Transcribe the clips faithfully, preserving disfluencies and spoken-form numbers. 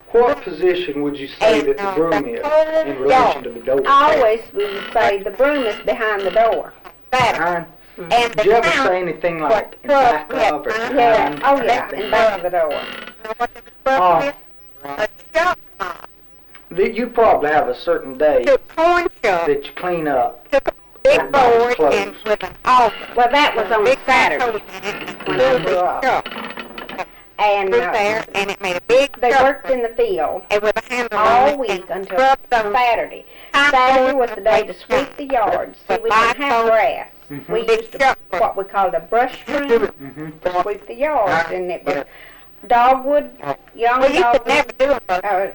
What position would you say that the broom is in relation to the door? Always we would say the broom is behind the door. Behind? Mm-hmm. And did you ever say anything like in back of or behind? Yeah, oh yeah, in back of the door. Uh, you probably have a certain day that you clean up. Big board and with an Oh, well, that was on Saturday when I grew up. And uh, there, and it made a big they worked in the field and with a handle all on week it until rubbed them. Saturday. Saturday was the day to sweep the yard. See, we didn't have grass. Mhm. We used a, what we called a brush broom Mm-hmm. to sweep the yards, and it was dogwood, young Well, you could dogwood, never do it, but uh,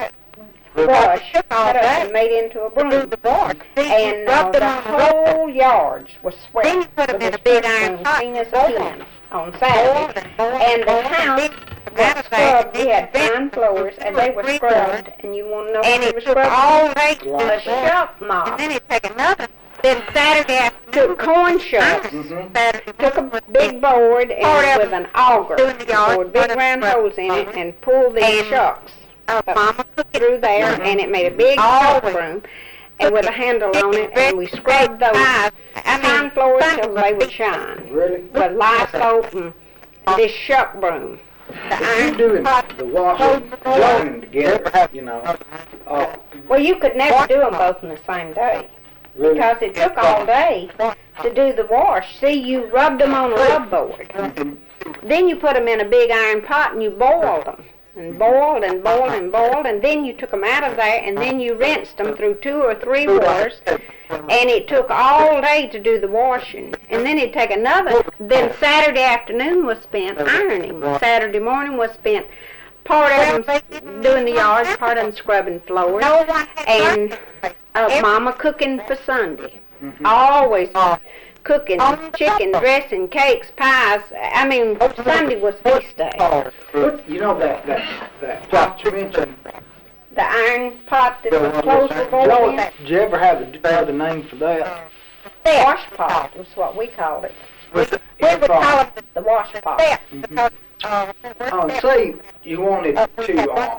brush brush took all cut up day and made into a to broom. do the board. See, And you uh, rubbed it the on the rubber. whole yards was swept. Then you put 'em with in this a big brush iron broom, pot, clean as a boiled pin on Board Saturday. and board And the and house big was tomato scrubbed. bag, We had big fine floors, and they were three scrubbed. And you want to know And what they it were took scrubbed? all day to do A the board. shuck And mop. then he'd take another. Then Saturday afternoon, Took corn shucks. Mm-hmm. Saturday Took a big board and Poured out with an auger, in the yard, poured big put round it- holes in it, and pulled these And- shucks uh, Mama cooked it through there, Mhm. and it made a big Always. shuck broom, and with a handle on it, and we scrubbed those I pine mean, floors that till was they a would big- shine. Really? With lye and this shuck broom. If you're doing the washing, joining together, you know, uh, Well, you could never do them both in the same day, really, because it took all day to do the wash. See, you rubbed them on a rub board. Mhm. Then you put them in a big iron pot and you boiled them. And boiled and boiled and boiled, and then you took them out of there, and then you rinsed them through two or three waters, and it took all day to do the washing. And then it'd take another, then Saturday afternoon was spent ironing. Saturday morning was spent part of them doing the yard, part of them scrubbing floors, No one had and uh, Mama cooking for Sunday. Mhm. Always cooking chicken, dressing, cakes, pies. I mean, Sunday was feast day. What, you know that, that, that pot you mentioned, The iron pot that the clothes were going in. did you ever have a- another name for that? Wash pot was what we called it. We would call it The wash the pot. steps Mhm. because uh, Oh, and say you wanted to, uh,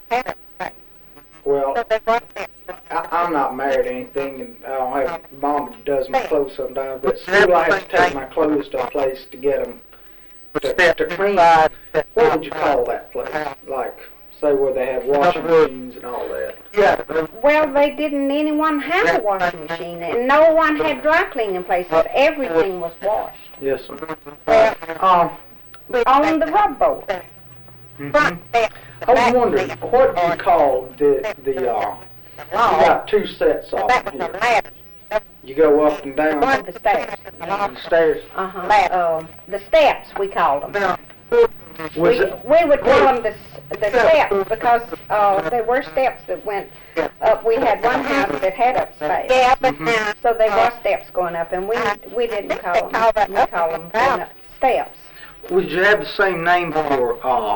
well, So they weren't there. I, I'm not married or anything, and I don't have, Mom does my clothes sometimes, but still I have to take my clothes to a place to get them, to, to clean. What would you call that place? Like, say where they have washing machines and all that. Yeah. Well, they didn't anyone have a washing machine, and no one had dry cleaning places. Everything was washed Yes, sir. Um, on the rub board. mhm. I was wondering, what do you call the, the, uh, you got two sets of That them was a here. ladder. You go up and down The stairs. the stairs. Uh-huh. Uh, the steps, we called them. Was We, it, we would call them the, s- the steps because uh, there were steps that went up. We had one house that had upstairs. Yeah, but Mhm. now So there were steps going up, and we we didn't call them. We call them going up steps. would you have the same name for, uh,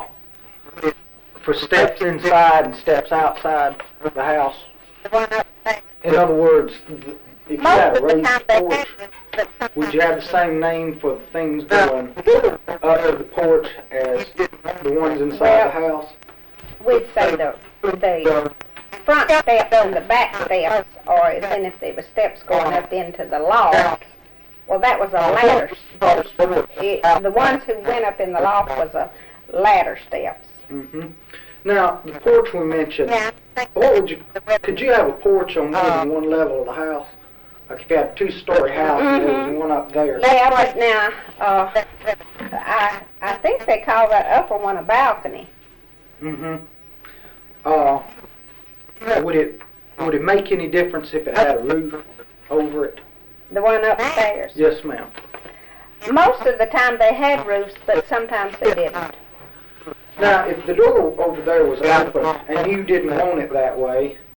for steps inside and steps outside the house? the one upstairs. In other words, th- if you Most had a of the raised time they porch, had it, but sometimes would you have the same name for the things going up to the porch as the ones inside the house? We'd say the the front steps and the back steps, or then if there were steps going up into the loft. Well, that was a ladder step. It, the ones who went up in the loft was a ladder steps. hmm Now, the porch we mentioned, yeah, I think what would you, the weather- could you have a porch on more than one level of the house? Like if you had a two-story house and there was Mhm. one up there. Yeah, but now, uh, I I think they call that upper one a balcony. hmm Uh, would it, would it make any difference if it had a roof over it? The one upstairs. Yes, ma'am. Most of the time they had roofs, but sometimes they didn't. Now, if the door over there was open and you didn't want it that way,